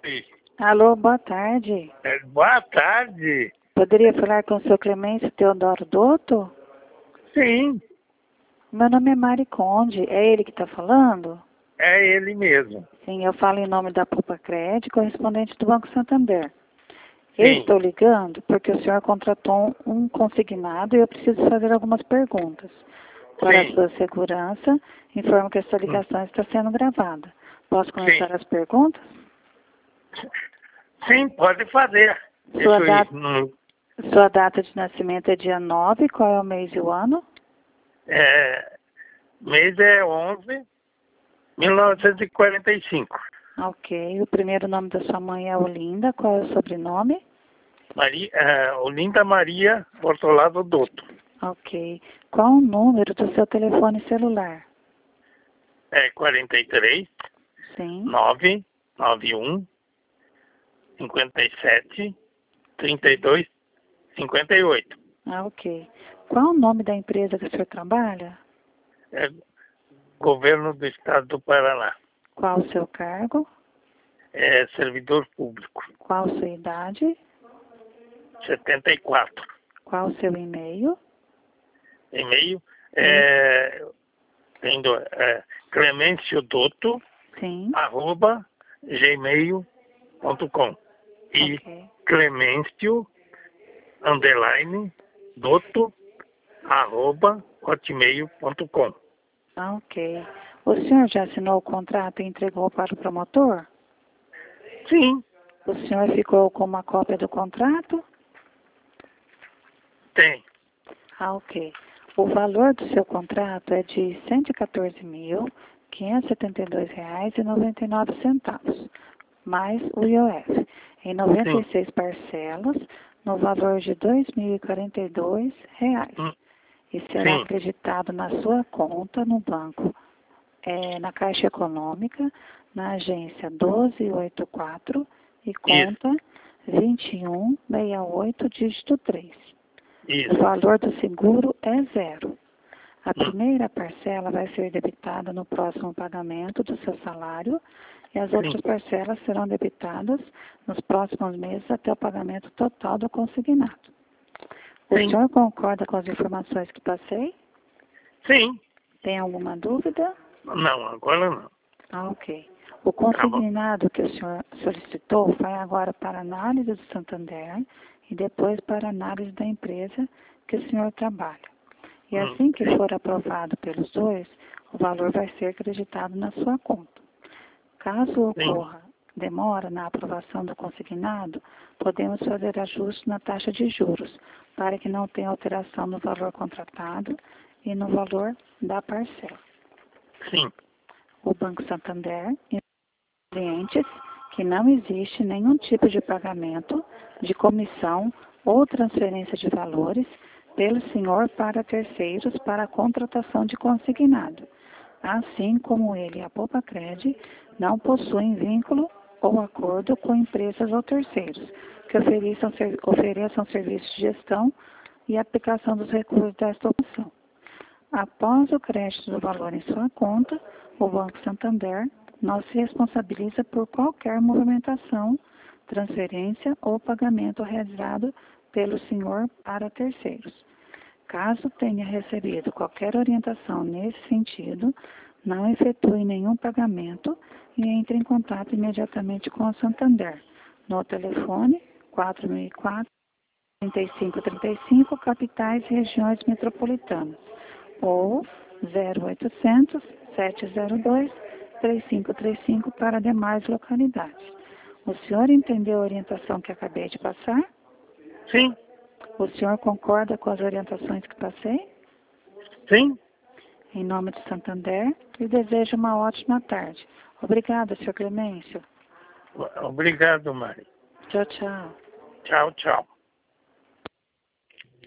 tarde. Alô, boa tarde. Boa tarde. Poderia falar com o seu Clemêncio Teodoro Dotto? Sim, Meu nome é Mari Conde. É ele que está falando? é ele mesmo. Sim, eu falo em nome da Pupacred, correspondente do Banco Santander. Eu Sim. estou ligando porque o senhor contratou um consignado e eu preciso fazer algumas perguntas. Para a Sim. sua segurança, informo que esta ligação está sendo gravada. Posso começar Sim. as perguntas? Sim, pode fazer. Sua Deixa eu data, ir no... sua data de nascimento é dia 9, qual é o mês e o ano? Mês é 11/1945. Ok. O primeiro nome da sua mãe é Olinda. Qual é o sobrenome? Olinda Maria Bortolado Dotto. Ok. Qual o número do seu telefone celular? 43 Sim. 991 57 32 58. Ok. Qual o nome da empresa que o senhor trabalha? Governo do Estado do Paraná. Qual o seu cargo? Servidor público. Qual sua idade? 74. Qual o seu e-mail? E-mail Clemêncio Dotto Sim. @gmail.com e Ok. Clemêncio Dotto @hotmail.com. Ok. O senhor já assinou o contrato e entregou para o promotor? Sim, O senhor ficou com uma cópia do contrato? tem. Ok. O valor do seu contrato é de R$ 114.572,99, mais o IOF, em Sim. 96 parcelas, no valor de R$ 2.042, e será Sim. acreditado na sua conta no banco, na Caixa Econômica, na agência 1284 e conta 2168, dígito 3. Isso. O valor do seguro é zero. A primeira parcela vai ser debitada no próximo pagamento do seu salário e as outras parcelas serão debitadas nos próximos meses até o pagamento total do consignado. O Sim. senhor concorda com as informações que passei? Sim. Tem alguma dúvida? Não, agora não. Ok. O consignado que o senhor solicitou vai agora para análise do Santander e depois para análise da empresa que o senhor trabalha. E assim que for aprovado pelos dois, o valor vai ser acreditado na sua conta. Caso ocorra demora na aprovação do consignado, podemos fazer ajustes na taxa de juros, para que não tenha alteração no valor contratado e no valor da parcela. Sim. O Banco Santander informa aos clientes que não existe nenhum tipo de pagamento, de comissão ou transferência de valores pelo senhor para terceiros para a contratação de consignado, assim como ele e a Pupacred não possuem vínculo ou acordo com empresas ou terceiros que ofereçam serviços de gestão e aplicação dos recursos desta opção. Após o crédito do valor em sua conta, o Banco Santander não se responsabiliza por qualquer movimentação, transferência ou pagamento realizado pelo senhor para terceiros. Caso tenha recebido qualquer orientação nesse sentido, não efetue nenhum pagamento e entre em contato imediatamente com o Santander, no telefone 4004-3535, capitais e regiões metropolitanas, ou 0800 702 3535 para demais localidades. O senhor entendeu a orientação que acabei de passar? Sim. O senhor concorda com as orientações que passei? Sim. Em nome do Santander, lhe desejo uma ótima tarde. Obrigada, Sr. Clemêncio. Obrigado, Mari. Tchau, tchau. Tchau, tchau.